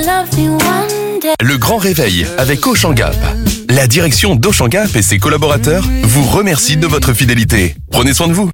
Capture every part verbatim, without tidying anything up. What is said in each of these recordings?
Le grand réveil avec Auchan Gap. La direction d'Auchan Gap et ses collaborateurs vous remercient de votre fidélité. Prenez soin de vous.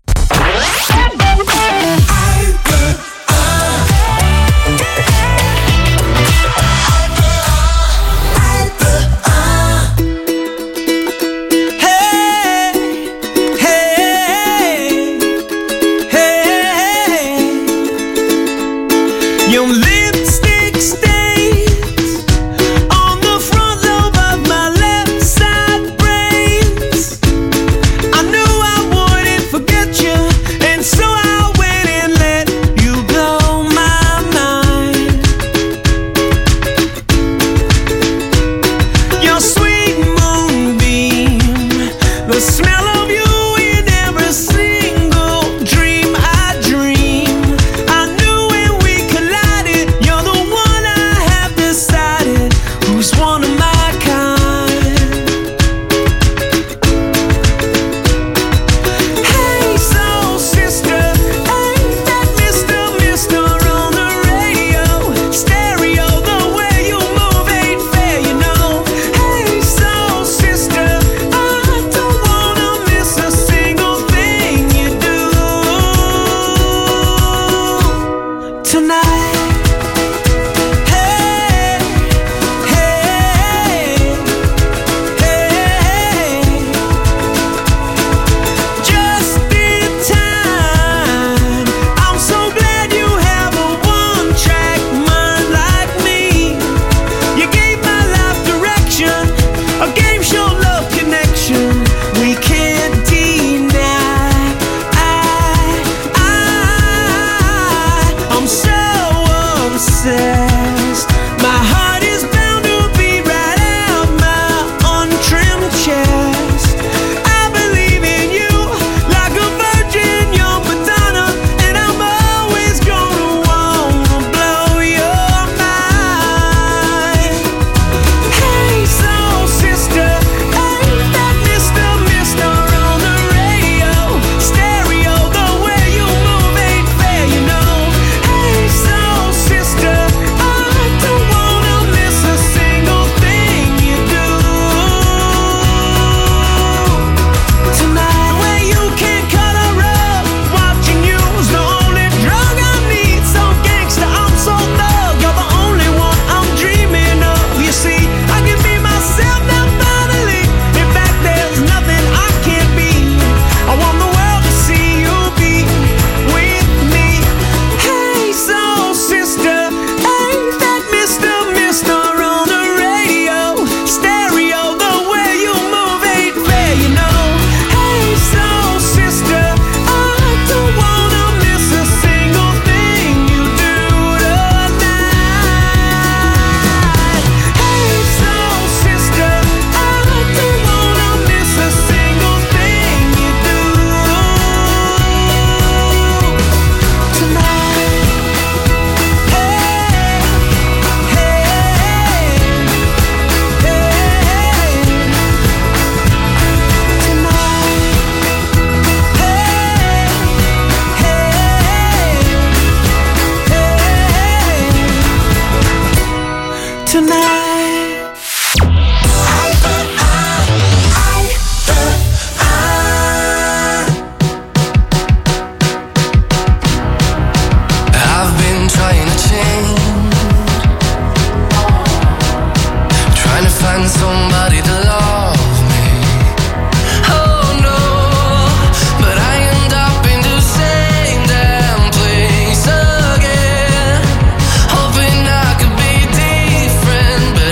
But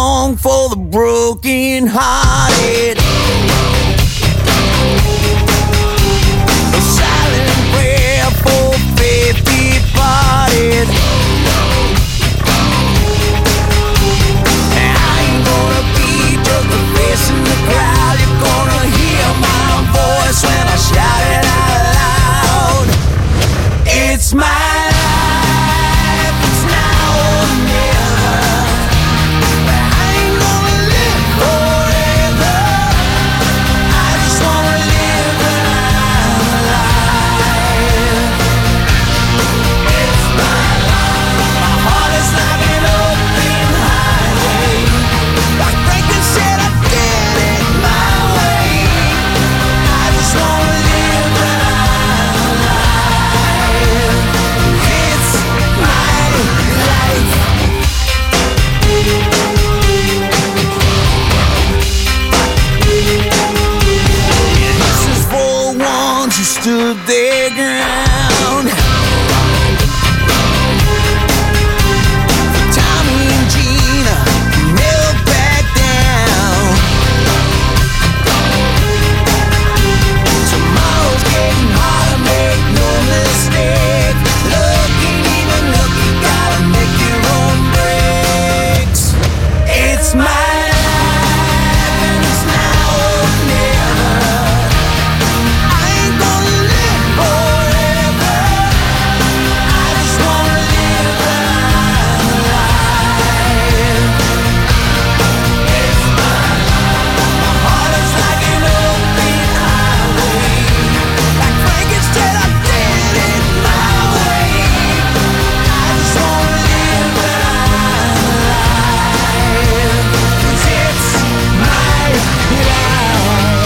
song for the broken hearted. A silent prayer for faith departed. I ain't gonna be just a face in the crowd. You're gonna hear my voice when I shout it out loud. It's my life, it's now or never. I ain't gonna live forever. I just wanna live when I'm alive. It's my life. My heart is like an open highway. Like Franklin said, I did it my way. I just wanna live when I'm alive. It's my life. This is for ones who stood their ground. For Tommy and Gina, who never backed down. Tomorrow's getting harder, make no mistake. Looking even look, you gotta make your own breaks. It's my life and it's now or never. I ain't gonna live forever. I just wanna live when I'm alive. It's my life. My heart is like an open highway. Like Frankenstein, I did it my way. I just wanna live when I'm alive. 'Cause it's my life.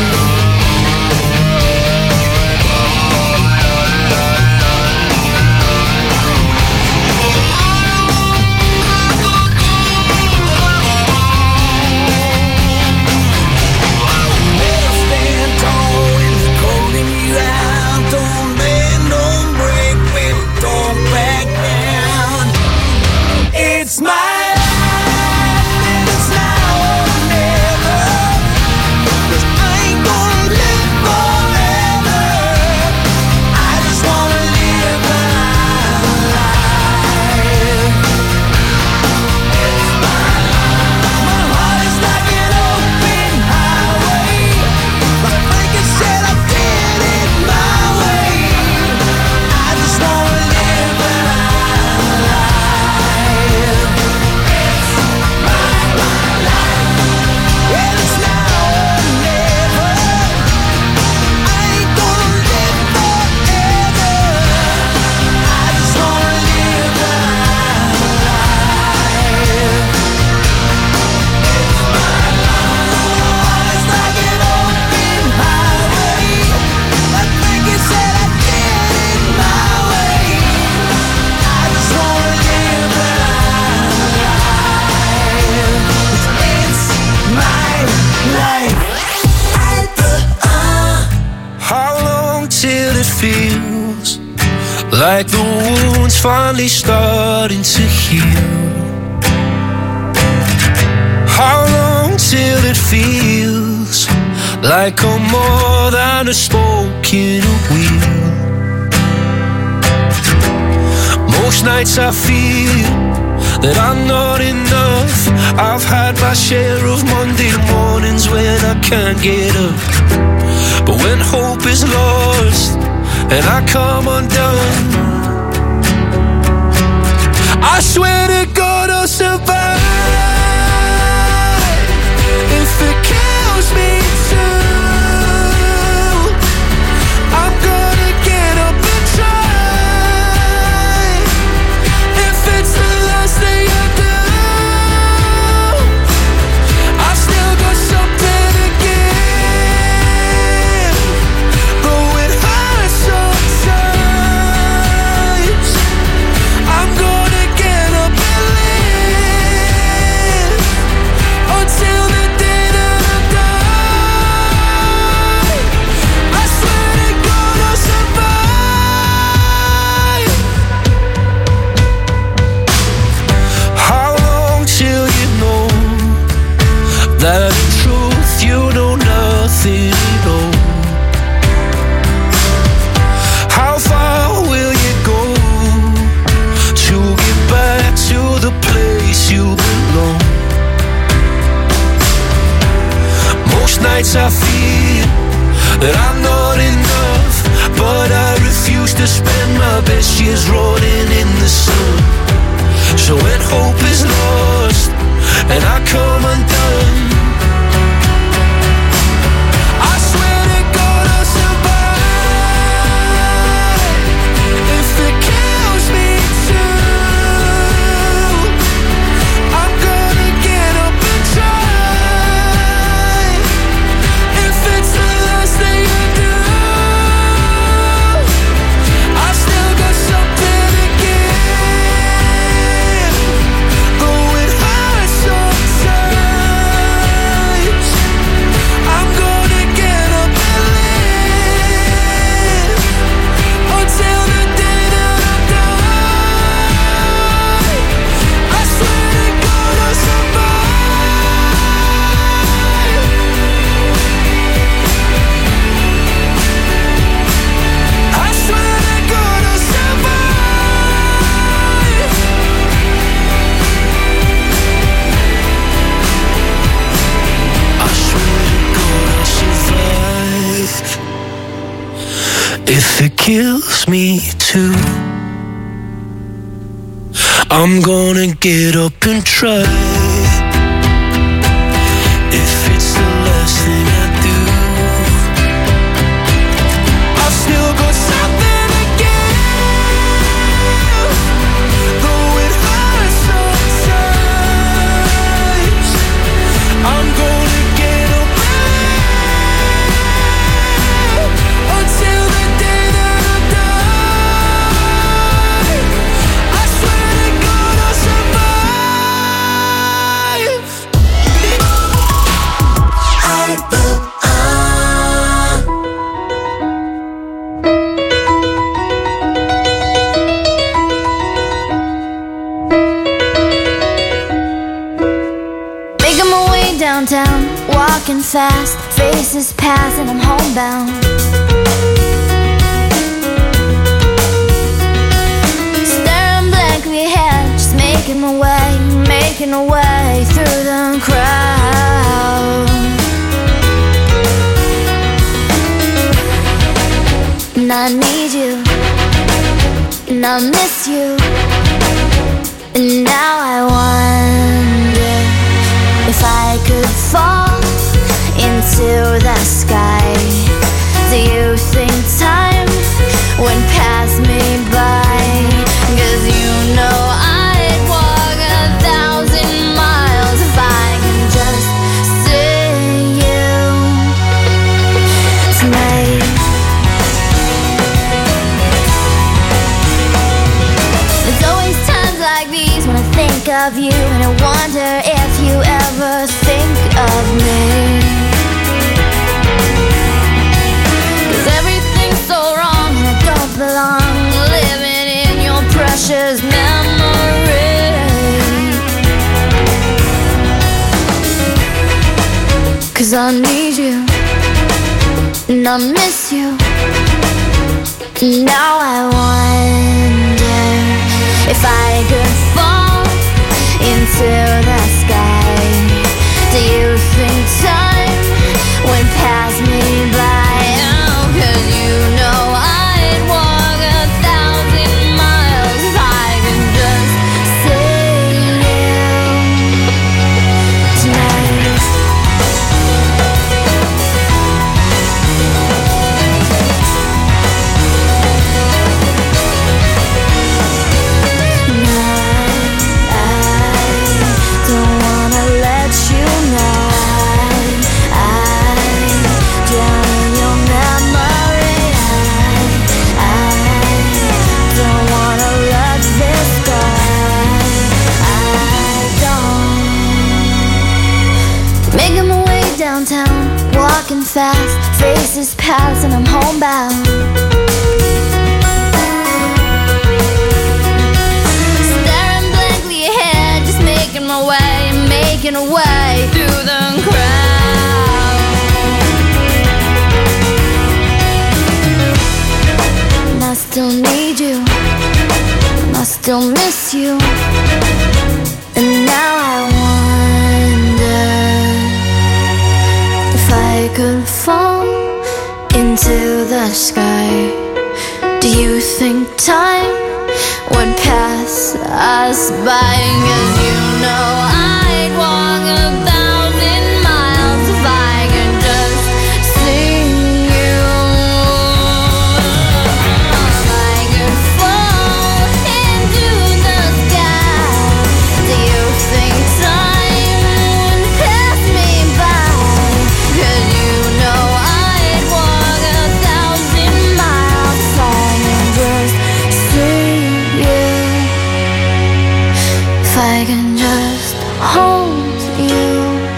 Never stand tall when it's calling you out. Don't bend, don't break, baby, don't back down. It's my life and it's now or never. 'Cause I ain't gonna live forever. I just wanna live when I'm alive. It's my life. My heart is like an open highway. Like Franklin said, I did it my way. I just wanna live when I'm alive. It's my life. And it's now or never. I ain't gonna live forever. I just wanna live when I'm alive. It's my life. It's like an open highway. Like Frankie said, I did it my way. I just wanna live when I'm alive. It's my life. How long till it feels like the wound's finally starting to heal? How long till it feels like I'm more than a spoke in a wheel? Most nights I feel that I'm not enough. I've had my share of Monday mornings when I can't get up. But when hope is lost and I come undone, I swear to God I'll survive. If it kills me too, I'm gonna get up and try. If it's the last thing I do, I've still got something to give. But when hurts sometimes, I'm gonna get up and that in truth you know nothing at all. How far will you go to get back to the place you belong? Most nights I feel that I'm not enough, but I refuse to spend my best years rotting in the sun. So when hope is lost and I come undone, I swear to God I'll survive. If it kills me too, I'm gonna get up and try. If it's the last thing I do, I still got something to give. Though it hurts sometimes, I'm gonna get up and live until the day that I die. I swear to God I'll survive. I swear to God I'll survive. I swear to God I'll survive. If it kills me too, I'm gonna get up and try. If it's the last thing I do, I've still got something to give. Though it hurts sometimes, I'm gonna get up and live until the day that I die. I swear to God I'll survive. Making my way downtown, walking fast, faces pass and I'm homebound. Staring blankly ahead, just making my way, making my way through the crowd. And I need you, and I miss you, and now I wonder if I could fall into the sky. Do you think time went past me by? 'Cause you know I'd walk a thousand miles if I can just see you tonight. There's always times like these when I think of you, and I wonder if you ever think of me. 'Cause everything's so wrong and I don't belong, living in your precious memory. 'Cause I need you, and I miss you, and now I wonder if I could fall into the sky. Do you think time went past me by? Oh, 'cause you know I'd walk a thousand miles if I could just see you tonight. Don't wanna let you know I drown in your memory. I don't wanna let this go. I don't. Making my way downtown, walking fast, faces pass and I'm homebound. Staring blankly ahead, just making my way, making a way through the crowd. still miss you. And now I wonder if I could fall into the sky. Do you think time would pass us by? 'Cause you know I'd walk a thousand miles if I could just see you. If I could fall into the sky, do you think time would pass me by? 'Cause you know I'd walk a thousand miles if I could just see you. If I can just hold you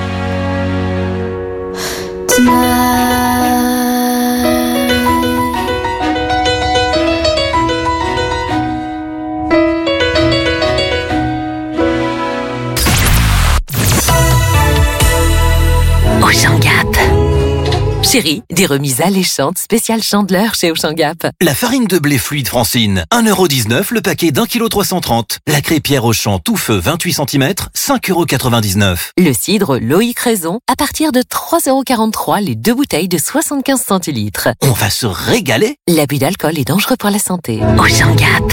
tonight. Auchan Gap. Chérie, des remises alléchantes spéciales Chandeleur chez Auchan Gap. La farine de blé fluide Francine, un euro dix-neuf le paquet d'un kilo trois cent trente. La crêpière Auchan tout feu vingt-huit centimètres, cinq euros quatre-vingt-dix-neuf. Le cidre Loïc Raison, à partir de trois euros quarante-trois les deux bouteilles de soixante-quinze centilitres. On va se régaler. L'abus d'alcool est dangereux pour la santé. Auchan Gap.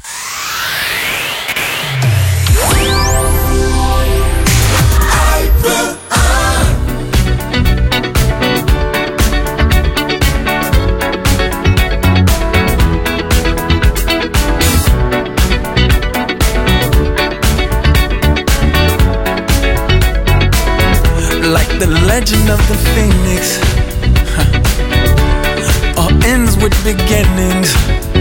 Like the legend of the phoenix, huh. All ends with beginnings.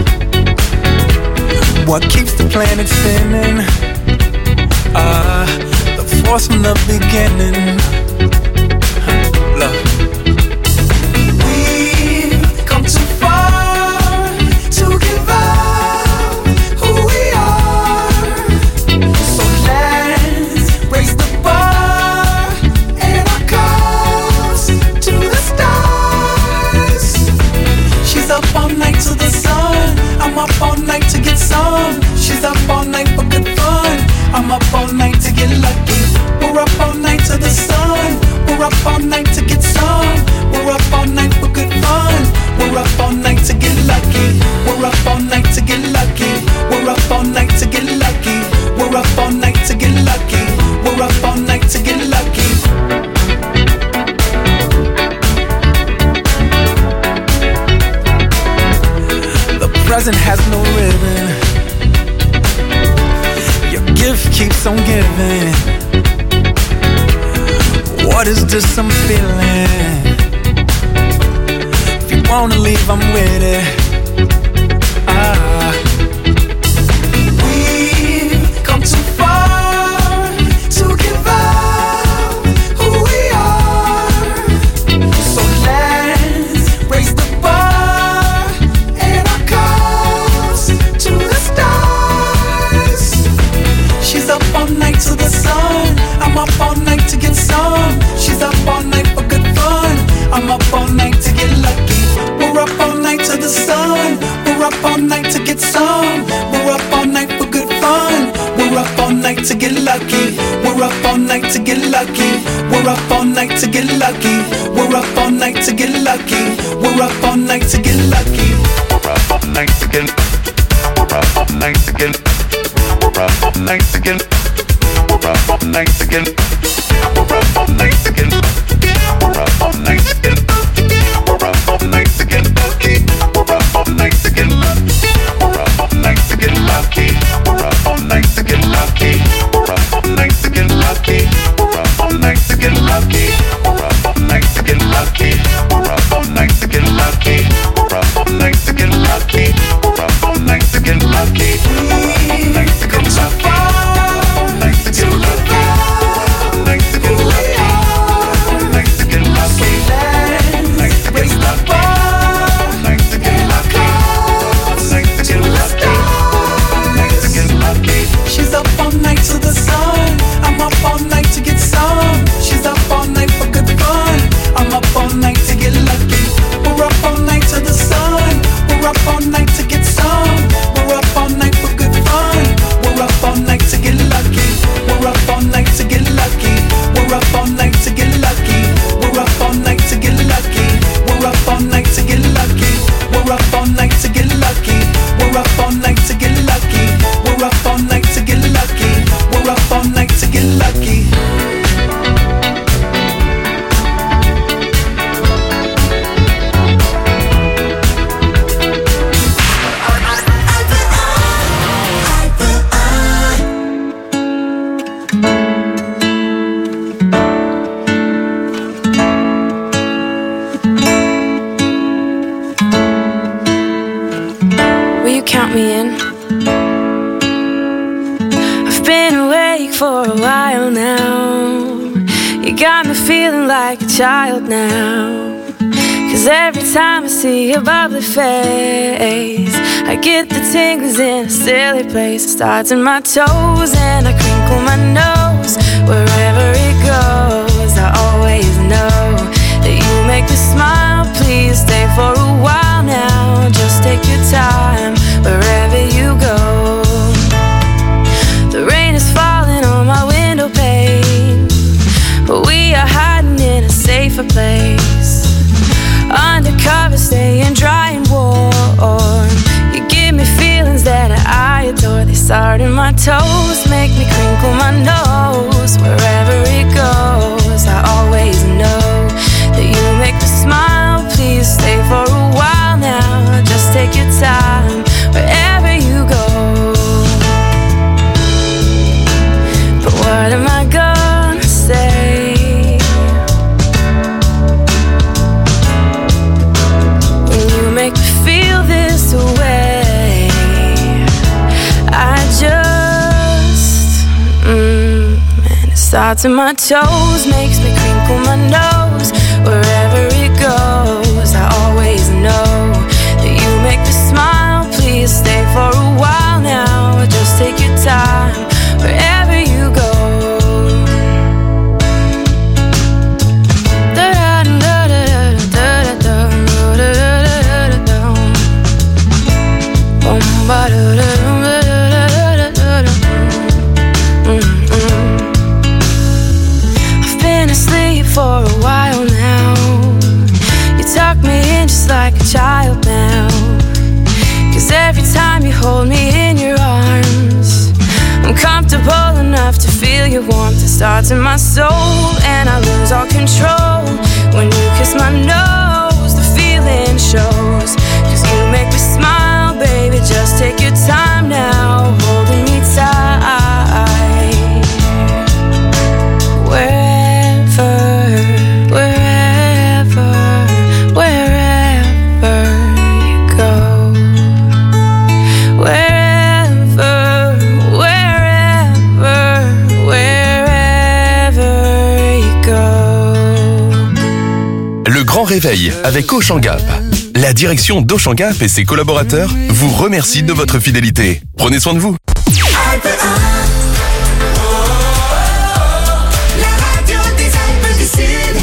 What keeps the planet spinning? Ah, uh, the force from the beginning. Huh. Love. We've come too far to give up who we are. So let's raise the bar. Up all night to the sun, I'm up all night to get some. She's up all night for good fun, I'm up all night to get lucky. We're up all night to the sun, we're up all night to get some. We're up all night for good fun, we're up all night to get lucky. We're up all night to get lucky. We're up all night to get lucky. We're up all night to get lucky. We're up all night to get lucky. Present has no ribbon. Your gift keeps on giving. What is this I'm feeling? If you wanna leave, I'm with it. Ah, we've come too far to give up who we are. So let's raise the bar. To the sun, I'm up all night to get some. She's up all night for good fun, I'm up all night to get lucky. We're up all night to the sun, we're up all night to get some. We're up all night for good fun, we're up all night to get lucky. We're up all night to get lucky. We're up all night to get lucky. We're up all night to get lucky. We're up all night to get lucky. We're up all night to get. We're up all night to get. We're up all night to get. We're up all night to get. We're up all night to get. We're up all night to get. We're up all night to get lucky. We're up all night to get lucky. We're up all night to get lucky. We're up all night to get lucky. We're up all night to get lucky. We're up all night to get lucky. We're up all night to get lucky. We're up all night to get lucky. We're up all night to get lucky. We're up all night to get lucky. We're up all night to get lucky. Night to get lucky. Night to get lucky. You got me feeling like a child now. Cause every time I see your bubbly face, I get the tingles in a silly place. It starts in my toes and I crinkle my nose. Wherever it goes, I always know that you make me smile. Please stay for a while now. Just take your time wherever you go. The rain is falling on my window pane, but we are hiding in a safer place. Undercover, staying dry and warm. You give me feelings that I adore. They start in my toes, make me crinkle my nose. Wherever it goes, I always know that you make me smile. Please stay for a while now. Just take your time wherever you go. But what am I gonna say? Make me feel this way. I just mm, and it starts in my toes, makes me crinkle my nose. Wherever it goes, I always know that you make me smile. Please stay for a while now. Just take your time wherever you go. I've been asleep for a while now. You tuck me in just like a child now. Cause every time you hold me in your arms, I'm comfortable enough to feel your warmth. It starts in my soul and I lose all control. When you kiss my nose, the feeling shows. Cause you make me smile, baby, just take your time now, holding me tight. Wherever, wherever, wherever you go. Wherever, wherever, wherever you go. Le grand réveil avec Auchan Gap. La direction d'Auchan Gap et ses collaborateurs vous remercient de votre fidélité. Prenez soin de vous. La radio des Alpes du Sud.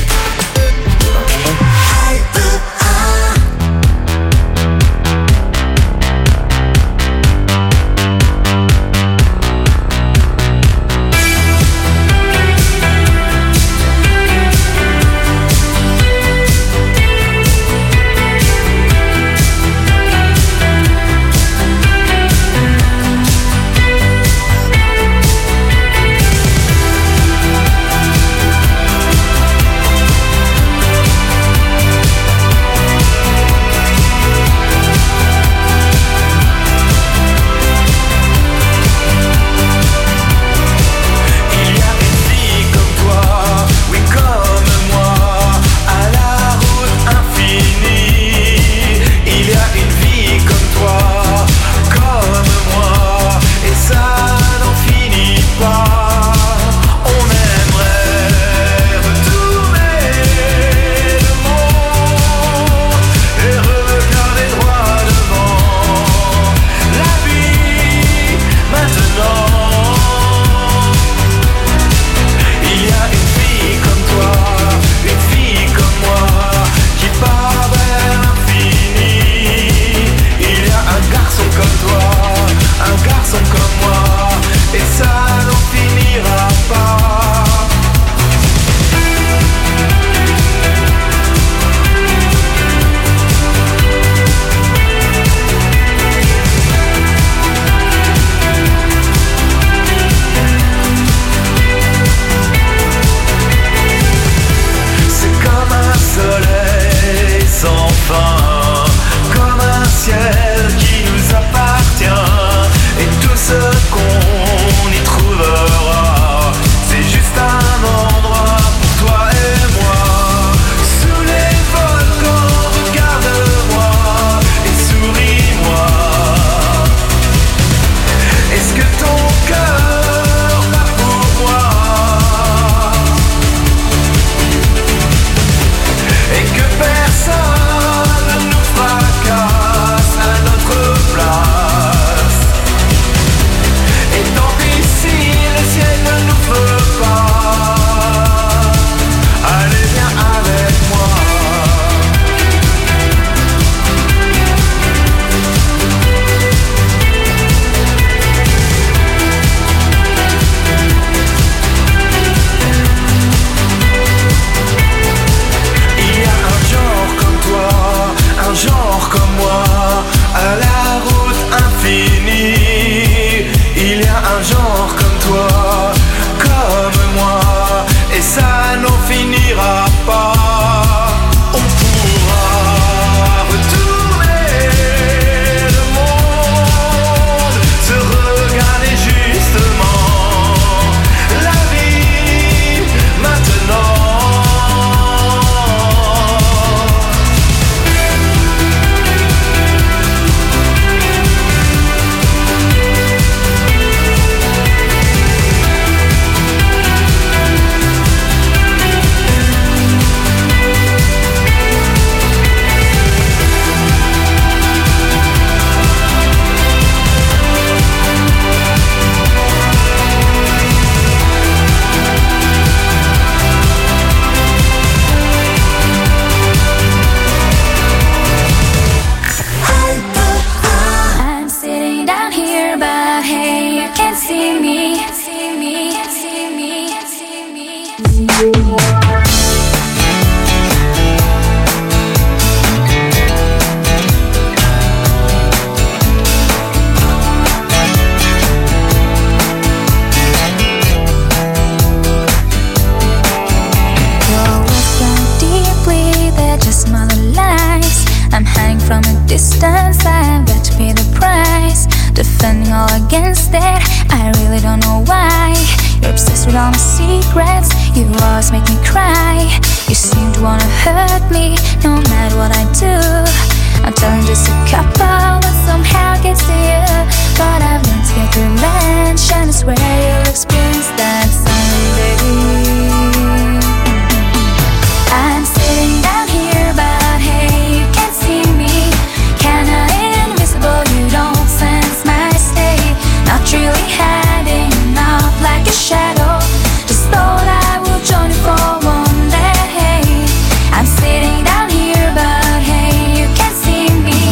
Distance, I've got to pay the price. Defending all against it, I really don't know why. You're obsessed with all my secrets, you always make me cry. You seem to wanna hurt me, no matter what I do. I'm telling just a couple, but somehow it gets to you. But I've learned to get revenge, and I swear you'll experience that someday. I'm sitting down here, but hey, you can't see me. Kinda invisible, you don't sense my state. Not really hiding out like a shadow. Just thought I would join you for one day. I'm sitting down here, but hey, you can't see me.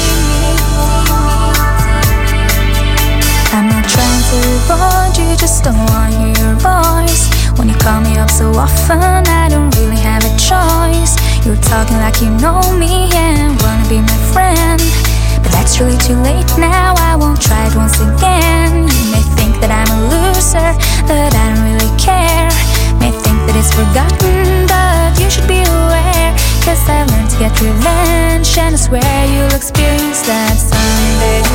I'm not trying to avoid you, just don't want to hear your voice. When you call me up so often, I don't really have a choice. You're talking like you know me and wanna be my friend, but that's really too late now, I won't try it once again. You may think that I'm a loser, but I don't really care. May think that it's forgotten, but you should be aware. Cause I've learned to get revenge, and I swear you'll experience that someday.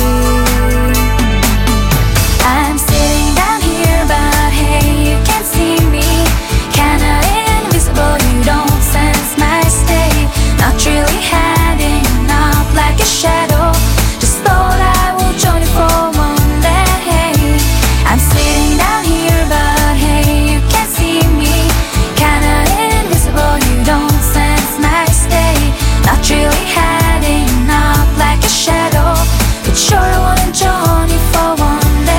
I'm sitting down here, but hey, you can't see me. Kinda invisible, you don't sense my state. Not really hiding out like a shadow. Just thought I would join you for one day. I'm sitting down here, but hey, you can't see me. Kinda invisible, you don't sense my state. Not really hiding out like a shadow, but sure I wanna join you for one day.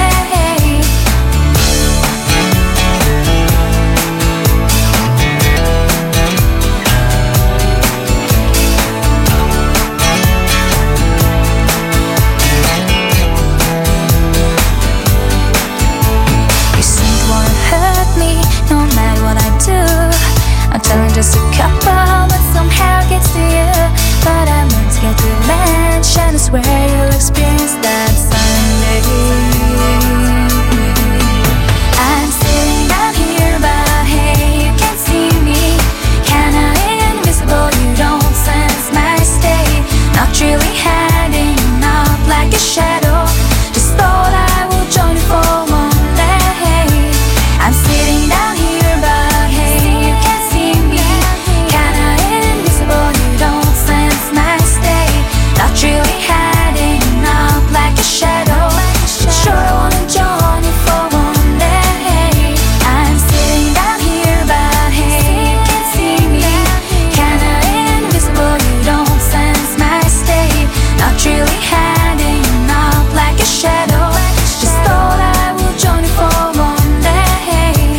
I'm telling just a couple, but somehow it gets to you. But I learned to get revenge, and I swear you'll experience that someday. I'm sitting down here, but hey, you can't see me. Kinda invisible, you don't sense my state. Not really hiding out like a shadow. Just thought I would join you for one day. I'm sitting down here, but hey, you can't see me. Kinda invisible, you don't sense my state. Not really hiding out like a shadow. Sure I wanna join you for one day. I'm sitting down here, but hey, you can't see me. Kinda invisible, you don't sense my state. Not really hiding out like a shadow. Just thought I would join you for one day.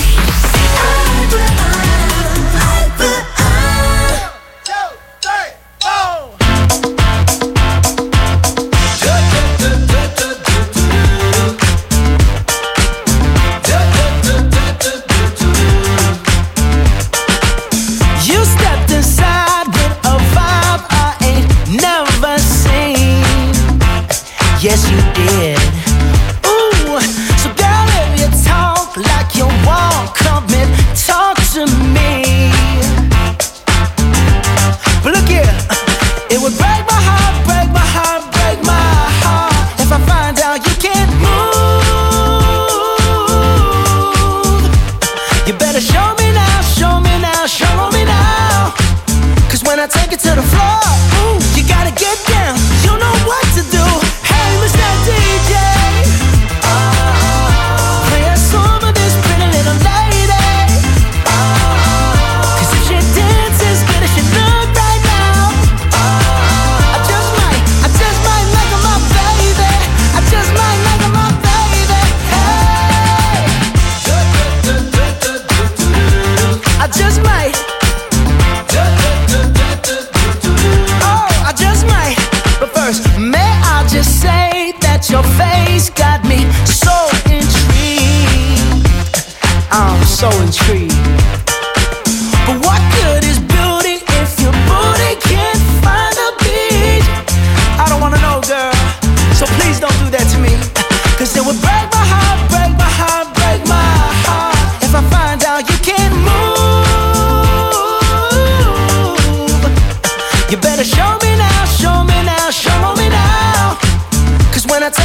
You stepped inside with a vibe I ain't never seen. Yes, you did. Ooh, so girl, if you talk like you walk, come and talk to me. But look here, it would break my heart, break my heart, break my heart if I find out you can't move. You better show me now, show me now, show me now. Cause when I take it to the floor, ooh, you gotta get down, you know what to do. Hey, Mister D J, oh, play a song of this pretty little lady. Oh, cause if she dances good as she look right now, oh, I just might, I just might make her my baby. I just might make her my baby. Hey, I just might. Oh, I just might. But first, may I just say that your face got me so intrigued. I'm so intrigued.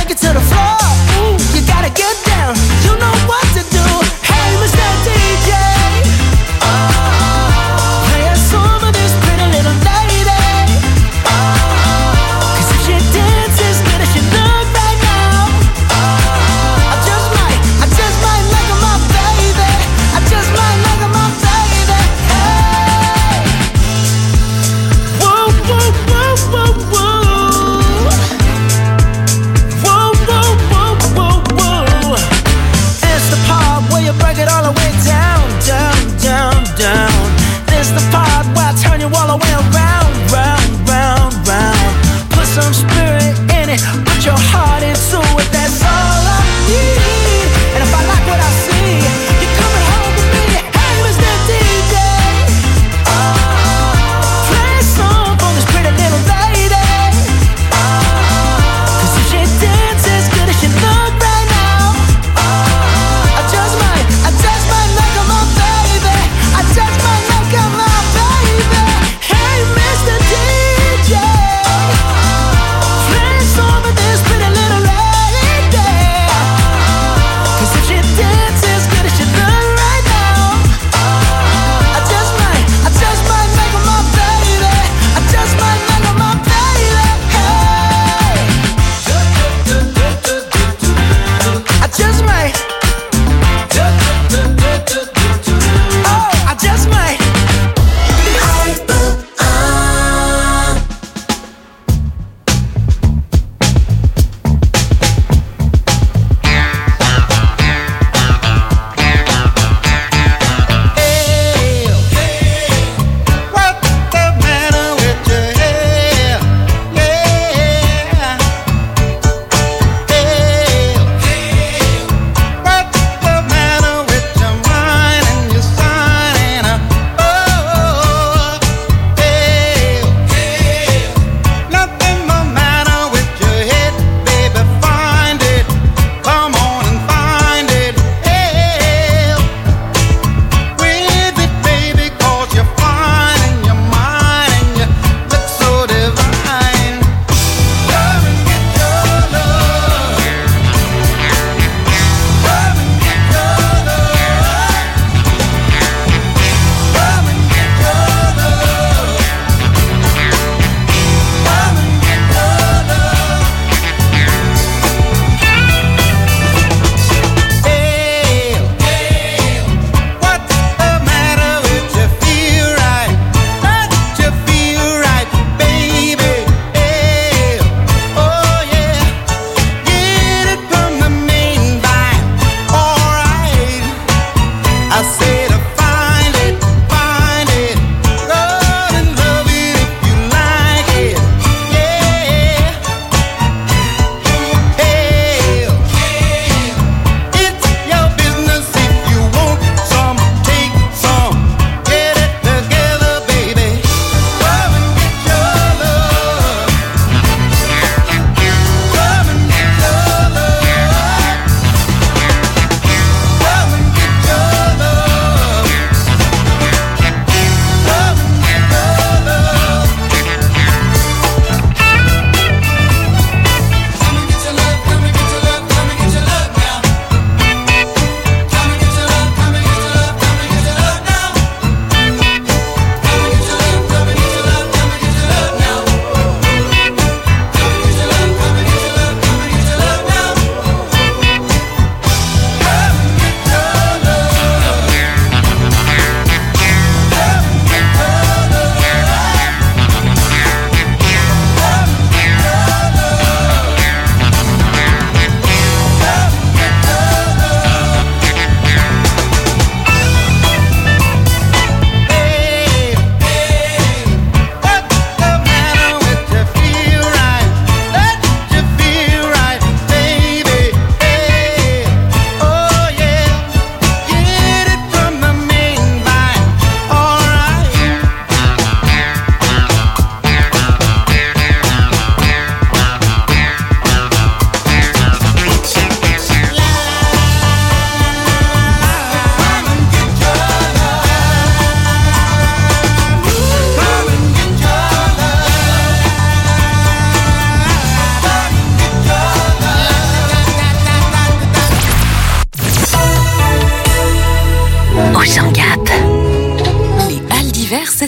take it to the floor. Ooh, you gotta get down. You know what to do. Hey, Mister D J. Oh, play a song for this pretty little lady. Oh, cause if she dances good as she look right now, oh, I just might, I just might like her, my baby. I just might like her, my baby. Hey. Whoa, whoa, whoa, whoa, whoa. Whoa, whoa, whoa, whoa, whoa.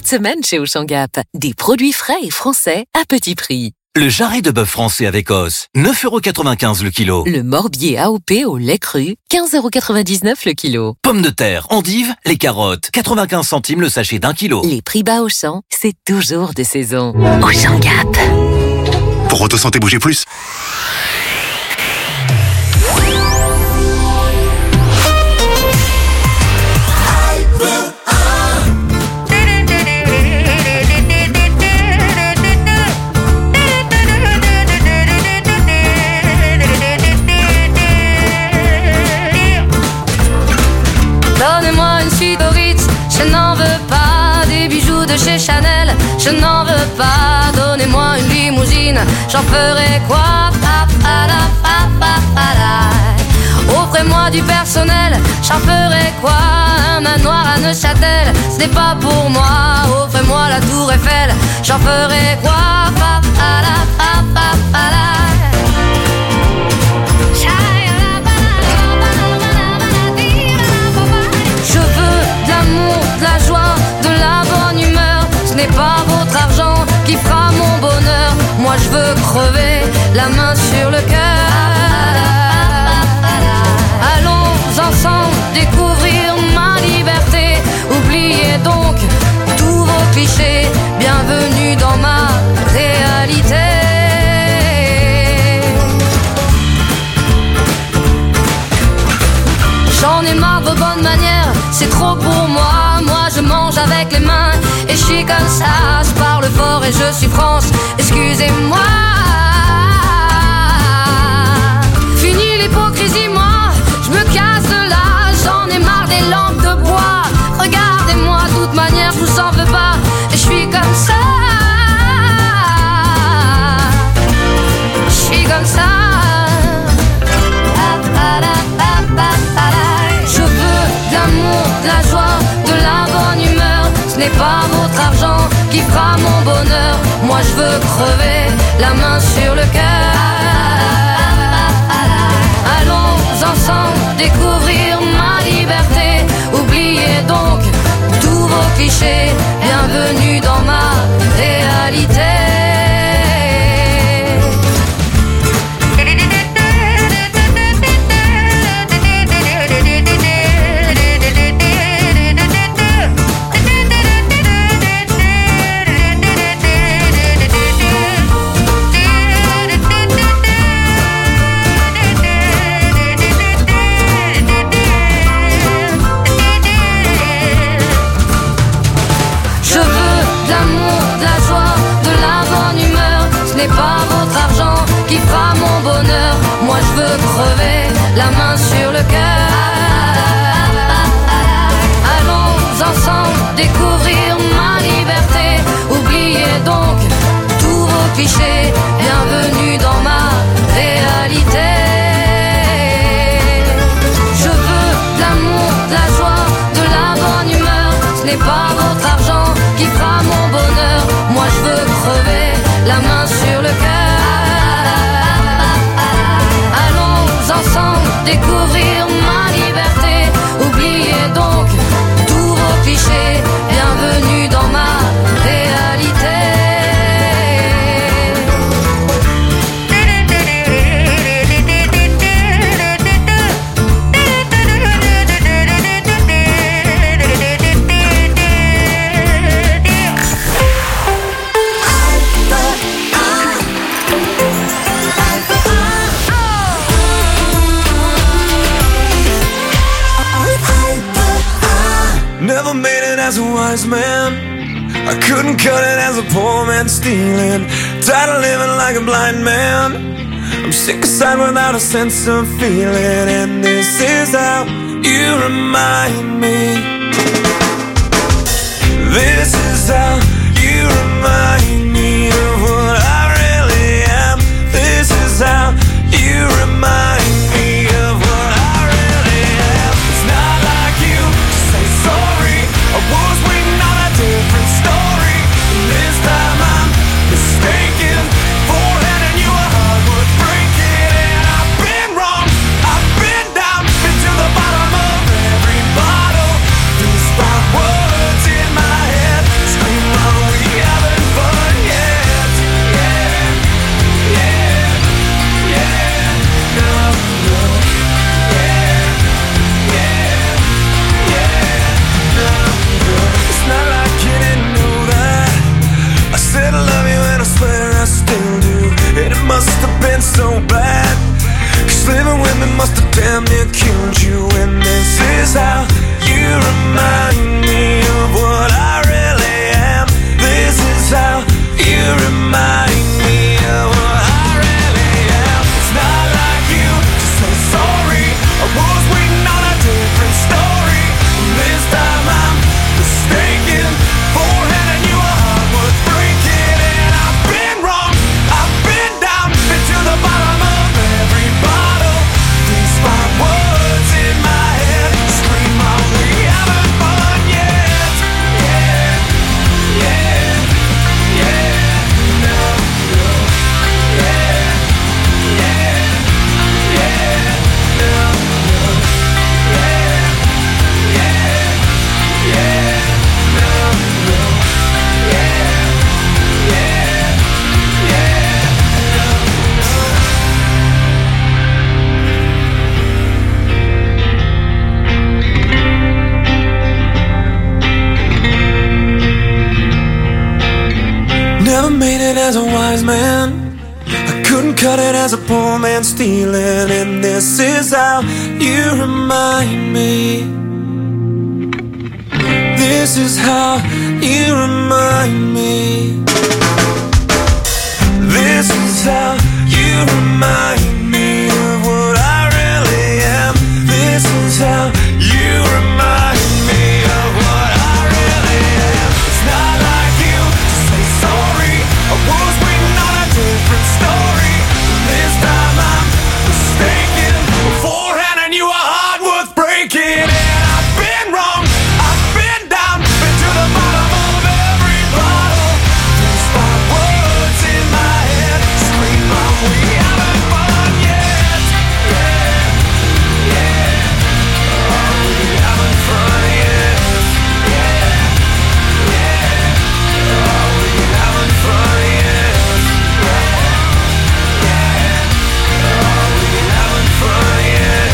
semaine chez Auchan Gap. Des produits frais et français à petit prix. Le jarret de bœuf français avec os, neuf euros quatre-vingt-quinze le kilo. Le morbier A O P au lait cru, quinze euros quatre-vingt-dix-neuf le kilo. Pommes de terre, endives, les carottes, quatre-vingt-quinze centimes le sachet d'un kilo. Les prix bas Auchan, c'est toujours de saison. Auchan Gap. Pour Auto Santé, bougez plus. Donnez-moi une suite au Ritz, je n'en veux pas. Des bijoux de chez Chanel, je n'en veux pas. Donnez-moi une limousine, j'en ferai quoi? Offrez-moi du personnel, j'en ferai quoi? Un manoir à Neuchâtel, ce n'est pas pour moi. Offrez-moi la tour Eiffel, j'en ferai quoi? De la joie, de la bonne humeur, ce n'est pas votre argent qui fera mon bonheur. Moi je veux crever, la main sur le cœur. Allons ensemble découvrir ma liberté. Oubliez donc tous vos clichés. Bienvenue dans ma réalité. J'en ai marre de vos bonnes manières, c'est trop pour moi. Moi je mange avec les mains et je suis comme ça. Je parle fort et je suis France, excusez-moi. Fini l'hypocrisie, moi je me casse de là. J'en ai marre des lampes de bois. Regardez-moi, de toute manière je vous en veux pas. Et je suis comme ça. Je suis comme ça. De l'amour, de la joie, de la bonne humeur. Ce n'est pas votre argent qui fera mon bonheur. Moi je veux crever, la main sur le cœur. Allons ensemble découvrir ma liberté. Oubliez donc tous vos clichés. Bienvenue dans ma réalité. Ce n'est pas votre argent qui fera mon bonheur. Moi je veux crever, la main sur le cœur. Allons ensemble découvrir ma liberté. Oubliez donc tous vos clichés. Bienvenue dans ma réalité. Je veux de l'amour, de la joie, de la bonne humeur. Ce n'est pas votre argent qui fera mon bonheur. Moi je veux crever, la main sur le cœur. Allons ensemble découvrir ma liberté. Oubliez donc tous vos clichés. Bienvenue dans ma réalité. Never made it as a wise man. I couldn't cut it as a poor man stealing. Tired of living like a blind man. I'm sick aside without a sense of feeling. And this is how you remind me. This is how you remind me of what I really am. This is how you remind me of what I really am. It's not like you to say sorry. I was waiting on a different story. And this time I'm mistaken for letting you a heart worth breaking. And I've been wrong, I've been down, been to the bottom of every bottle. Despite words in my head screaming it as a wise man, I couldn't cut it as a poor man stealing. And this is how you remind me. This is how you remind me. This is how you remind me of what I really am. This is how you remind me of what I really am. It's not like you to say sorry. I was waiting on a different story. This time I'm mistaken. Beforehand I knew a heart worth breaking. And I've been wrong, I've been down, been to the bottom of every bottle. These five words in my head scream out, we haven't fun yet. Yeah, yeah. Oh, we haven't fun yet. Yeah, yeah. Oh, we haven't fun yet. Yeah, yeah. Oh, we haven't fun yet.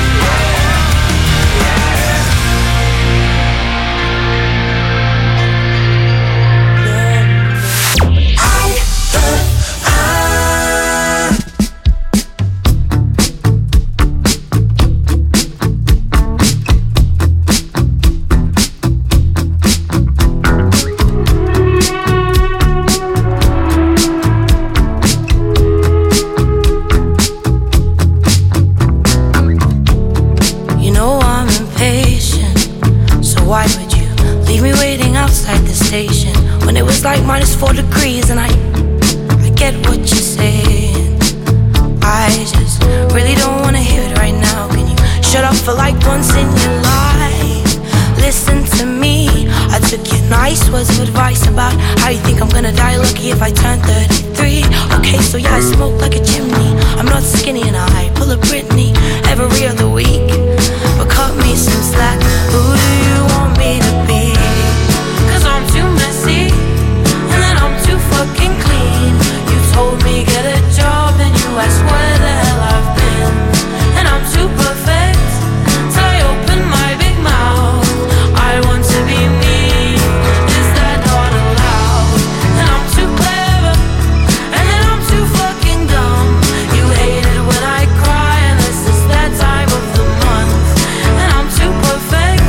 You know I'm impatient, so why would you leave me waiting outside the station when it was like minus four degrees? And I, I get what you're saying. I just really don't wanna hear it right now. Can you shut up for like once in your life? Listen to me. I took your nice words of advice about how you think I'm gonna die lucky if I turn thirty-three. Okay, so yeah, I smoke like a chimney. I'm not skinny and I pull a Britney every other week. But cut me some slack. Who do you want me to be? Cause I'm too messy, and then I'm too fucking clean. You told me get a job, then you asked where the hell I've been. And I'm too perfect, till I open my big mouth. I want to be me, is that not allowed? And I'm too clever, and then I'm too fucking dumb. You hate it when I cry, and this is that time of the month. And I'm too perfect,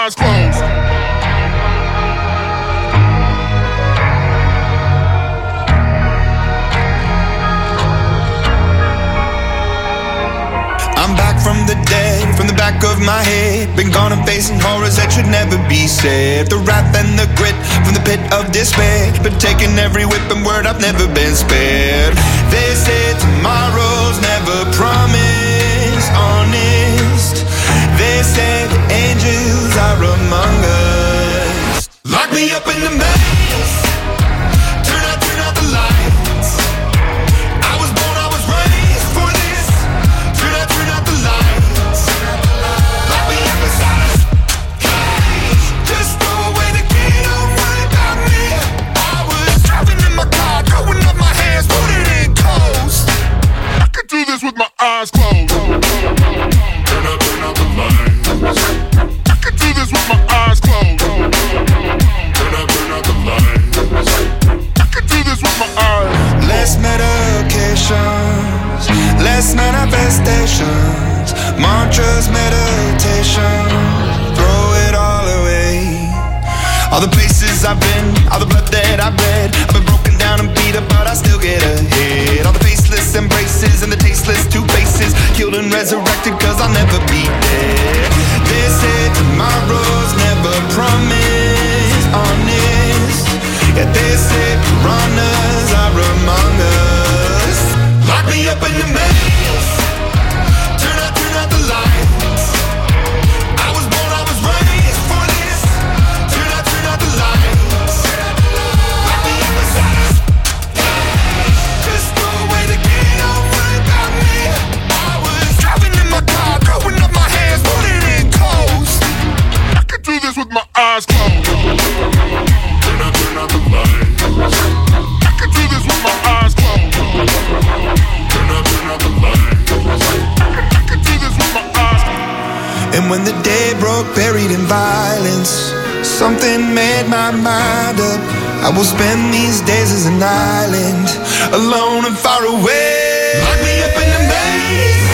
eyes closed. I'm back from the dead, from the back of my head. Been gone and facing horrors that should never be said. The wrath and the grit from the pit of despair. Been taking every whip and word, I've never been spared. They say tomorrow's never promised, honest. They say the angels are among us. Lock me up in the maze. Turn out, turn out the lights. I was born, I was raised for this. Turn out, turn out the lights. Lock me up inside a cage. Just throw away the key, don't worry about me. I was driving in my car, throwing up my hands, putting in coast. I could do this with my eyes closed. Turn out, turn out the lights. I could do this with my eyes closed. Turn out, turn out the lights. I could do this with my eyes. Less medications, less manifestations, mantras, meditation, throw it all away. All the places I've been, all the blood that I've bled, I've been broken down and beat up, but I still get ahead. All the faceless embraces and the tasteless two faces, killed and resurrected cause I'll never be dead. They say tomorrow's never promised, honest. Yeah, they say piranhas are among us. Lock me up in the maze. Turn out, turn out the lights. I was born, I was raised for this. Turn out, turn out the lights. Lock me up inside a cage. Just throw away the key, don't worry about me. I was driving in my car, throwing up my hands, putting in coast. I could do this with my eyes closed. Turn out, turn out the lights. I could do this with my eyes closed. Turn out, turn out the lights. I could do this with my eyes closed. And when the day broke, buried in violence, something made my mind up. I will spend these days as an island, alone and far away. Lock me up in the maze.